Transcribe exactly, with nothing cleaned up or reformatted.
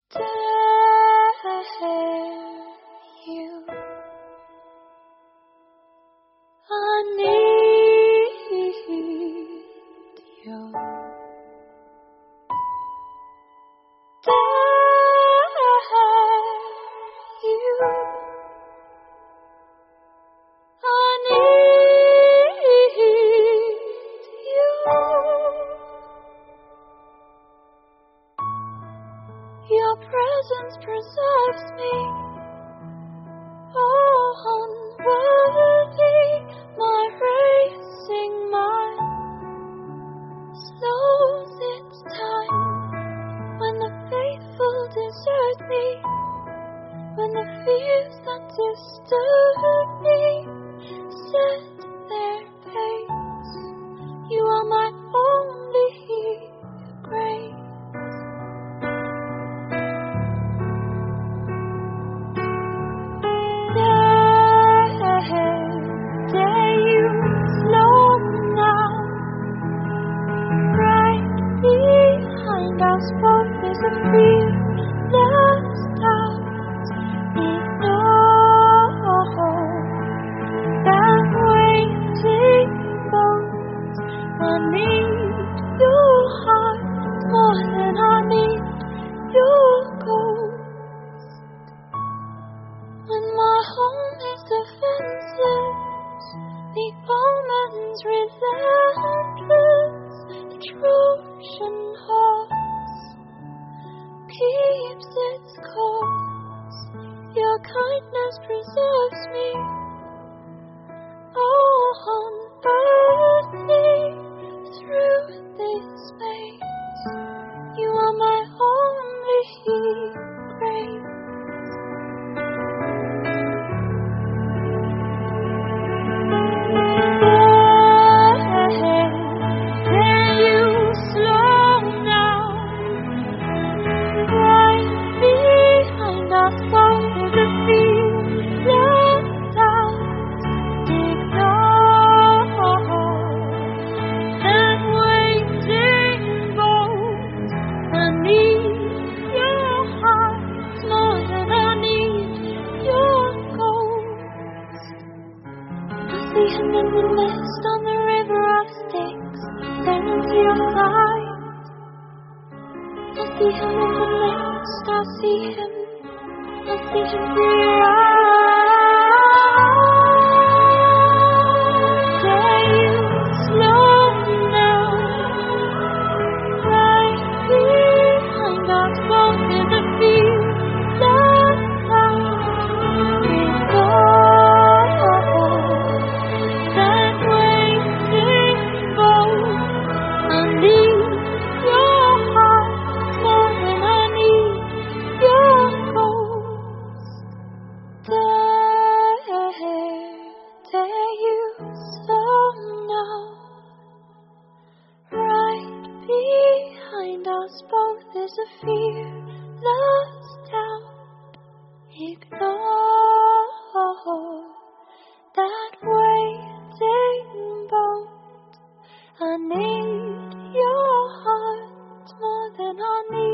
dare you. I need you. Dare you. I need you. Your presence preserves me. Oh, unworthy, my racing mind slows its time when the faithful desert me, when the fears that disturb me set their pace. You are my only grace. Dare you slow down? Right behind us both is a fearless doubt. Ignore that waiting boat. I need your heart more than I need your ghost. When my home is defenseless, the omens relentless, the Trojan horse keeps its course. Your kindness preserves me. Oh, unearthly through this space, you are my only grace. And in the mist on the river of Styx, standing to your side. I see him in the mist, I see him, I see him through your eyes. Dare you slow down? Right behind us both is a fearless doubt. Both is a fearless doubt. Ignore that waiting boat. I need your heart more than I need